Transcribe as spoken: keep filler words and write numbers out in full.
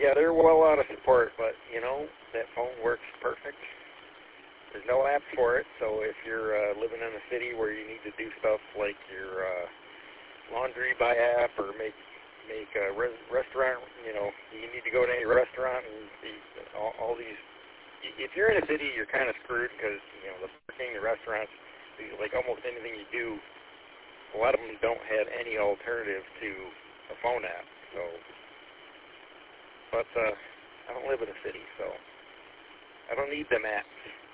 yeah, they're well out of support, but, you know, that phone works perfect. There's no app for it, so if you're uh, living in a city where you need to do stuff like your uh, laundry by app or make make a res- restaurant, you know, you need to go to any restaurant and the, all, all these, if you're in a city, you're kind of screwed because, you know, the parking, the restaurants, like almost anything you do, a lot of them don't have any alternative to a phone app, so, but uh, I don't live in a city, so I don't need them apps.